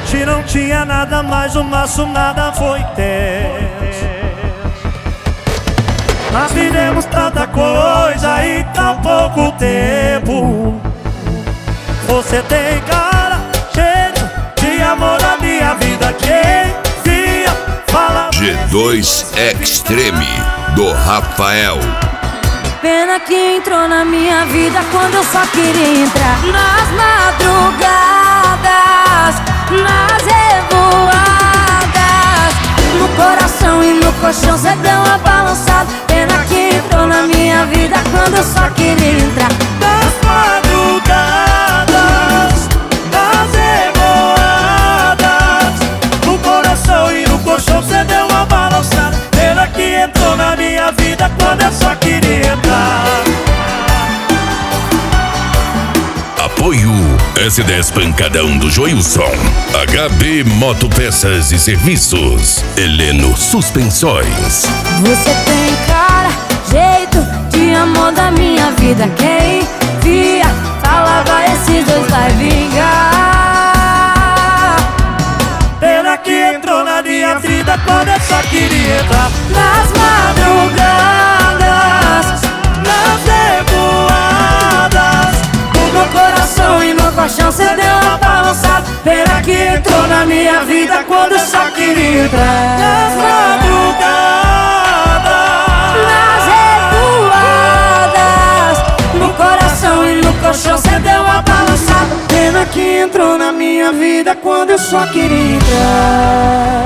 gente não tinha nada, mas o nosso nada foi tenso. Nós vivemos tanta coisa em tão pouco tempo. Você tem cara, cheiro de amor na minha vida. Quem via fala G2 Extreme, do Rafael. Pena que entrou na minha vida quando eu só queria entrar. Nas madrugadas, nas revoadas, no coração e no colchão cê deu uma balançada. Pena que entrou na minha vida quando eu só queria entrar. nas madrugadas, nas revoadas, no coração e no colchão cê deu uma balançada. Pena que entrou na minha vida quando eu só queria entrar. Apoio S10 Pancadão do Joilson, HB Motopeças e Serviços, Heleno Suspensões. Você tem cara, jeito de amor da minha vida. Quem via falava esses dois vai vingar. Pena que entrou na minha vida quando eu só queria entrar. Nas madrugadas, Nas revoadas, no meu coração e no colchão cê deu uma balançada. pena que entrou na minha vida quando eu só queria entrar. Nas madrugadas, Nas revoadas, no coração e no colchão cê deu uma balançada. pena que entrou na minha vida quando eu só queria entrar.